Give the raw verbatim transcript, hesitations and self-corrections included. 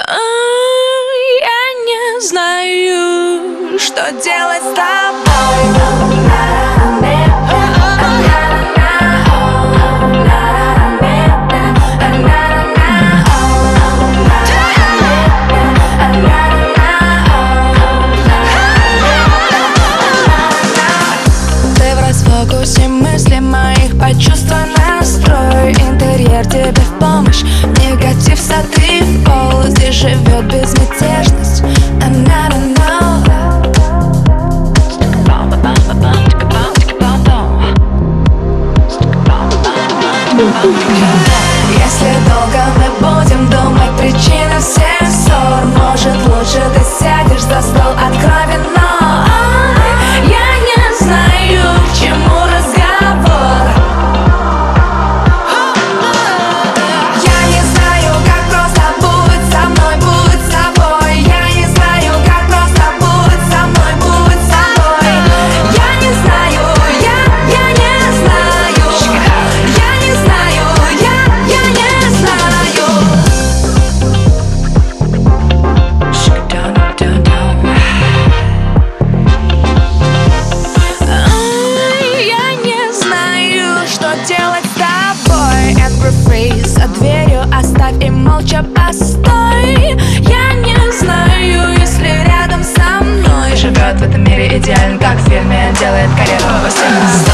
Я не знаю, что делать с тобой. Фокусе мысли моих, почувствуй настрой. Интерьер тебе в помощь, негатив сады в пол. Здесь живет безмятежность. Если долго мы будем думать причины всех ссор, может лучше ты сядешь за стол откровенно. За дверью оставь и молча постой. Я не знаю, если рядом со мной живет в этом мире идеально, как в фильме делает карьеру.